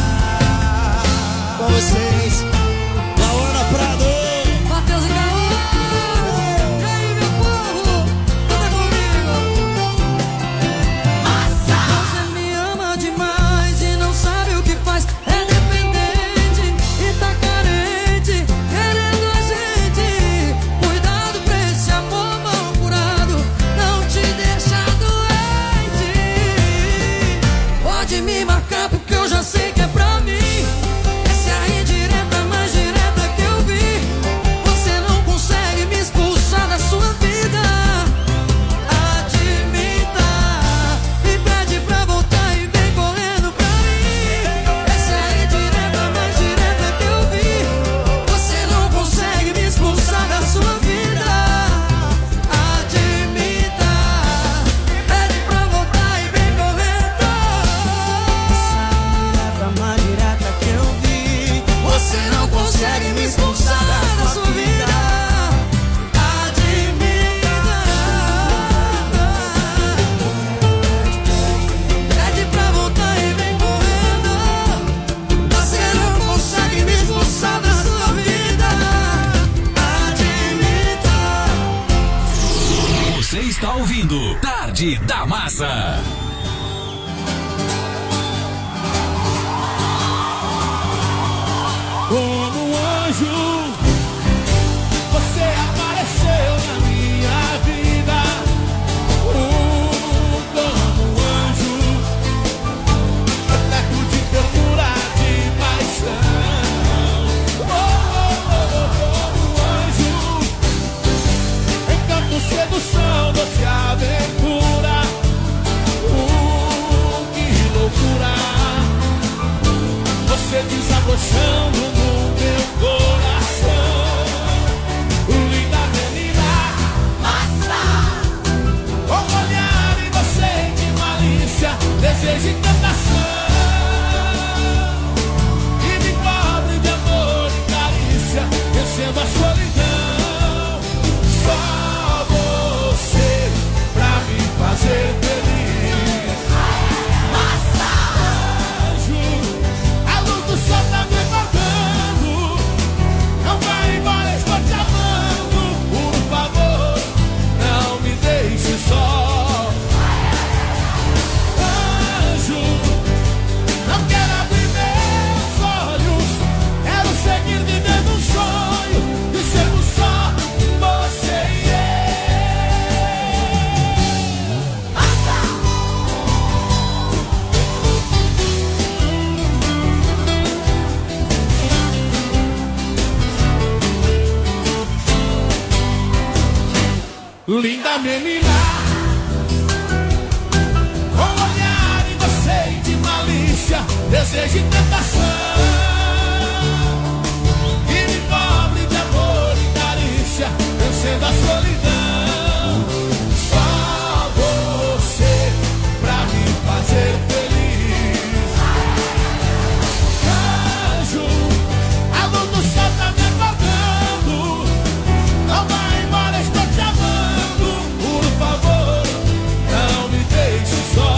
Com vocês, Laura Prado, Matheus e Gaúcho. E aí, meu povo, canta comigo. Massa! Você me ama demais e não sabe o que faz. É dependente e tá carente, querendo a gente. Cuidado pra esse amor mal curado não te deixa doente. Pode me marcar porque eu já sei que é pra mim. Essa é a indireta mais direta que eu vi. Você não consegue me expulsar da sua vida. Admita e pede pra voltar e vem correndo pra mim. Essa é a indireta mais direta que eu vi. Você não consegue me expulsar da sua vida. Admita, pede pra voltar e vem correndo. Essa é a indireta mais direta que eu vi. Você não consegue me expulsar da sua vida. Admita, pede pra voltar e vem correndo. Você não consegue me expulsar da sua vida. Admita. Você está ouvindo Tarde da Massa. Como um anjo, você apareceu na minha vida. Uh, como um anjo, repleto de ternura, de paixão. desabrochando no meu coração. Linda menina, massa. Com olhar inocente, malícia, desejo e tentação. E me cobre de amor e carícia, vencendo a solidão. Só você pra me fazer feliz. Massa. Anjo, a luz do sol tá me matando. Não vai embora, estou te amando. Por favor, não me deixe só. Anjo, não quero abrir meus olhos. Quero seguir vivendo um sonho de sermos só você e eu. Linda menina, com olhar inocente, malícia, desejo e tentação. E me cobre de amor e carícia, vencendo a solidão. Só você pra me fazer feliz. Anjo, a luz do sol tá me apagando. Não vai embora, estou te amando. Por favor, não me deixe só.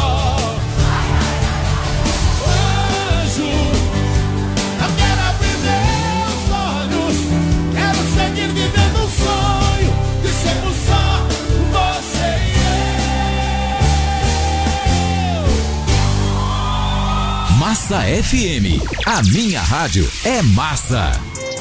Anjo, não quero abrir meus olhos. Quero seguir vivendo um sonho de sermos só você e eu. Massa F M. A minha rádio é massa.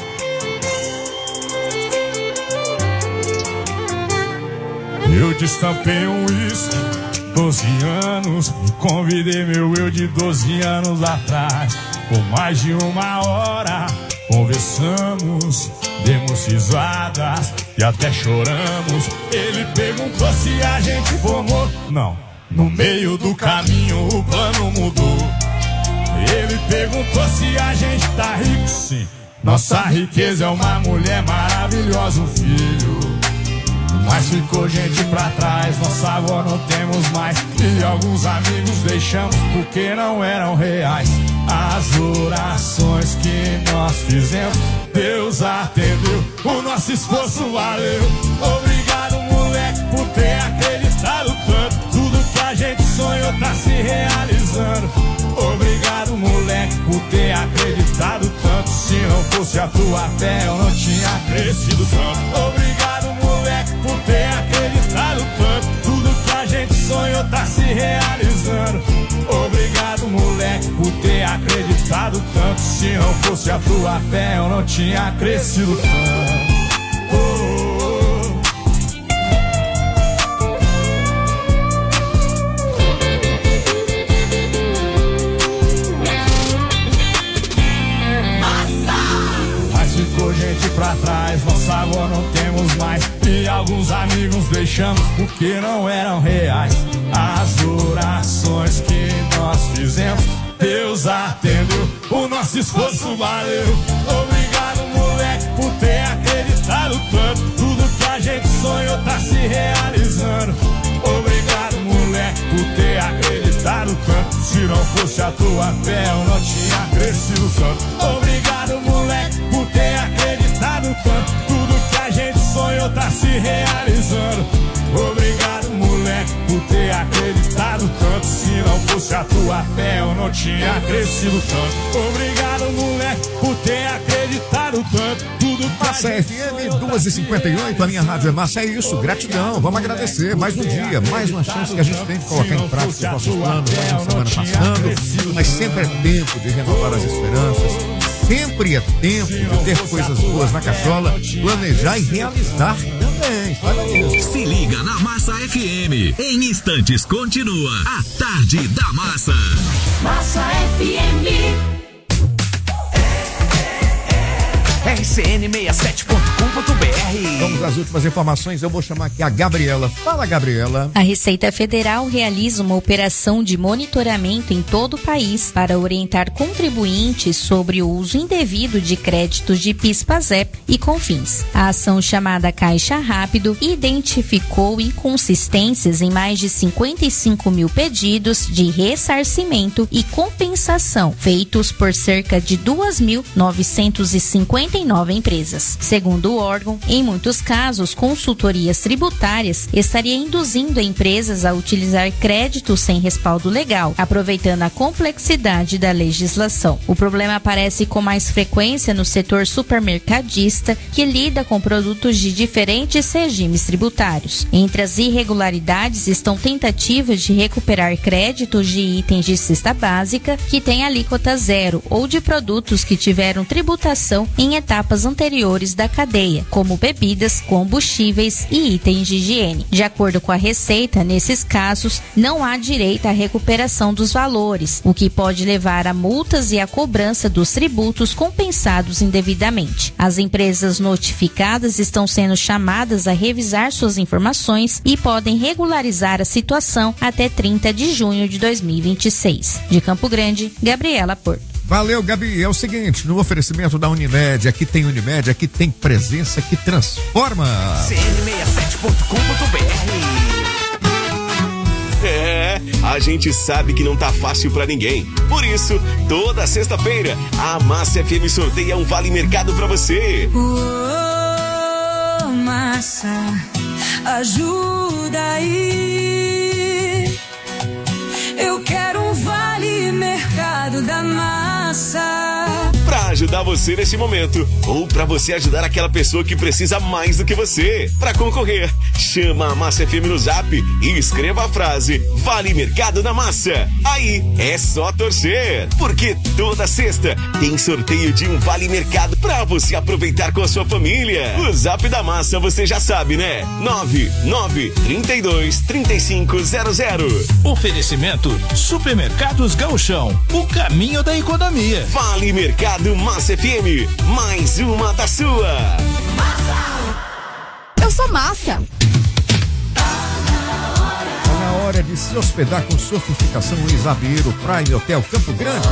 Eu destampei um uísque, doze anos, e convidei meu eu de doze anos atrás. Por mais de uma hora conversamos, demos risadas e até choramos. Ele perguntou se a gente formou. Não, no meio do caminho o plano mudou. Ele perguntou se a gente tá rico, sim. Nossa riqueza é uma mulher maravilhosa, um filho. Mas ficou gente pra trás, nossa avó não temos mais. E alguns amigos deixamos porque não eram reais. As orações que nós fizemos, Deus atendeu, o nosso esforço valeu. Obrigado, moleque, por ter acreditado tanto. Tudo que a gente sonhou tá se realizando. Obrigado, moleque, por ter acreditado tanto. Se não fosse a tua fé, eu não tinha crescido tanto. Obrigado, moleque, por ter acreditado tanto. Tudo que a gente sonhou tá se realizando. Obrigado, moleque, por ter acreditado tanto. Se não fosse a tua fé, eu não tinha crescido tanto. Ficou gente pra trás, nossa avó não temos mais. E alguns amigos deixamos porque não eram reais. As orações que nós fizemos, Deus atendeu, o nosso esforço valeu. Obrigado, moleque, por ter acreditado tanto. Tudo que a gente sonhou tá se realizando. Obrigado, moleque, por ter acreditado tanto. Se não fosse a tua fé, eu não tinha crescido tanto. Obrigado, moleque, por ter acreditado tanto. Tudo que a gente sonhou tá se realizando. Obrigado, moleque, por ter acreditado tanto. Se não fosse a tua fé, eu não tinha crescido tanto. Obrigado, moleque, por ter acreditado tanto. Tudo que Massa F M duas e cinquenta e oito, a minha rádio é massa, é isso, gratidão, vamos agradecer, mais um dia, mais uma chance que a gente tem de colocar em prática os nossos planos, mais uma semana passando, mas sempre é tempo de renovar as esperanças, sempre é tempo de ter coisas boas na cachola, planejar e realizar também, olha isso. Se liga na Massa F M, em instantes continua a Tarde da Massa. Massa F M. R C N sessenta e sete ponto com ponto B R. Vamos às últimas informações. Eu vou chamar aqui a Gabriela. Fala, Gabriela. A Receita Federal realiza uma operação de monitoramento em todo o país para orientar contribuintes sobre o uso indevido de créditos de PIS/PASEP e CONFINS. A ação, chamada Caixa Rápido, identificou inconsistências em mais de cinquenta e cinco mil pedidos de ressarcimento e compensação feitos por cerca de duas mil novecentas e cinquenta e nove empresas. Segundo o órgão, em muitos casos, consultorias tributárias estariam induzindo empresas a utilizar créditos sem respaldo legal, aproveitando a complexidade da legislação. O problema aparece com mais frequência no setor supermercadista, que lida com produtos de diferentes regimes tributários. Entre as irregularidades estão tentativas de recuperar créditos de itens de cesta básica que têm alíquota zero ou de produtos que tiveram tributação em etapas anteriores da cadeia, como bebidas, combustíveis e itens de higiene. De acordo com a Receita, nesses casos, não há direito à recuperação dos valores, o que pode levar a multas e a cobrança dos tributos compensados indevidamente. As empresas notificadas estão sendo chamadas a revisar suas informações e podem regularizar a situação até trinta de junho de dois mil e vinte e seis. De Campo Grande, Gabriela Porto. Valeu, Gabi. É o seguinte, no oferecimento da Unimed, aqui tem Unimed, aqui tem presença que transforma. C N sessenta e sete ponto com ponto B R. É, a gente sabe que não tá fácil pra ninguém. Por isso, toda sexta-feira, a Massa F M sorteia um vale mercado pra você. Oh, Massa, ajuda aí. Eu quero um vale mercado da Massa. Pra ajudar você nesse momento, ou pra você ajudar aquela pessoa que precisa mais do que você. Pra concorrer, chama a Massa F M no Zap e escreva a frase Vale Mercado da Massa. Aí é só torcer, porque toda sexta tem sorteio de um Vale Mercado pra você aproveitar com a sua família. O Zap da Massa você já sabe, né? nove nove três dois, três cinco zero zero. Oferecimento Supermercados Gauchão, o caminho da economia. Vale Mercado Massa F M, mais uma da sua. Eu sou Massa. Tá na hora de se hospedar com sofisticação no Isabeiro Prime Hotel Campo Grande.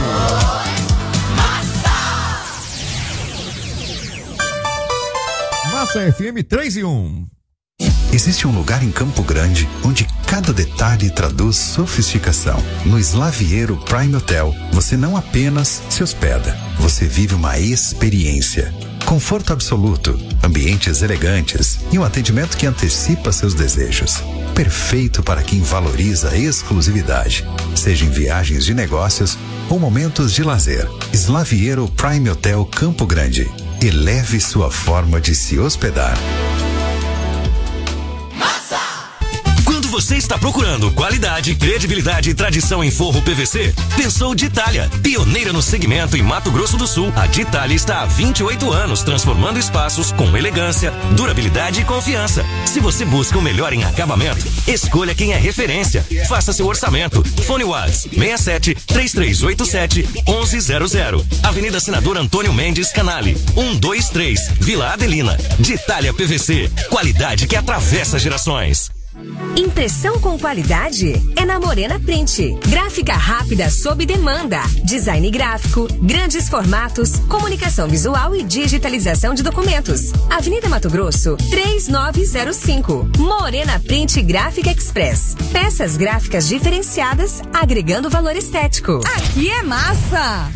Massa F M três e um. Existe um lugar em Campo Grande onde cada detalhe traduz sofisticação. No Slaviero Prime Hotel, você não apenas se hospeda, você vive uma experiência. Conforto absoluto, ambientes elegantes e um atendimento que antecipa seus desejos. Perfeito para quem valoriza a exclusividade, seja em viagens de negócios ou momentos de lazer. Slaviero Prime Hotel Campo Grande. Eleve sua forma de se hospedar. Você está procurando qualidade, credibilidade e tradição em forro P V C? Pensou Ditália, pioneira no segmento em Mato Grosso do Sul. A Ditália está há vinte e oito anos transformando espaços com elegância, durabilidade e confiança. Se você busca o melhor em acabamento, escolha quem é referência. Faça seu orçamento. Fone WhatsApp seis sete três três oito sete um um zero zero. Avenida Senador Antônio Mendes Canale, um dois três, Vila Adelina. Ditália P V C, qualidade que atravessa gerações. Impressão com qualidade é na Morena Print. Gráfica rápida sob demanda. Design gráfico, grandes formatos, comunicação visual e digitalização de documentos. Avenida Mato Grosso, três nove zero cinco. Morena Print Gráfica Express. Peças gráficas diferenciadas, agregando valor estético. Aqui é massa!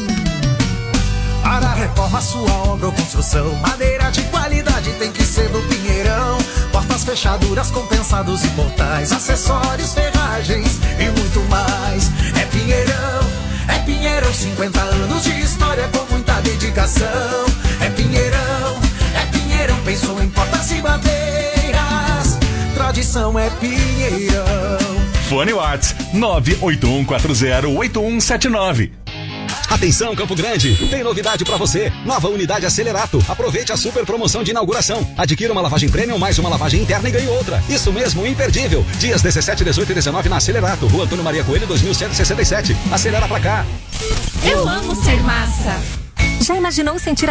Para reforma, sua obra ou construção, madeira de qualidade tem que ser do Pinheirão. Portas, fechaduras, compensados e portais, acessórios, ferragens e muito mais. É Pinheirão, é Pinheirão, cinquenta anos de história com muita dedicação. É Pinheirão, é Pinheirão, pensou em portas e madeiras. Tradição é Pinheirão. Fone WhatsApp nove oito um quatro zero oito um sete nove. Atenção, Campo Grande, tem novidade pra você. Nova unidade Acelerato. Aproveite a super promoção de inauguração. Adquira uma lavagem premium mais uma lavagem interna e ganhe outra. Isso mesmo, imperdível. Dias dezessete, dezoito e dezenove na Acelerato. Rua Antônio Maria Coelho, dois mil cento e sessenta e sete. Acelera pra cá. Eu amo ser massa. Já imaginou sentir a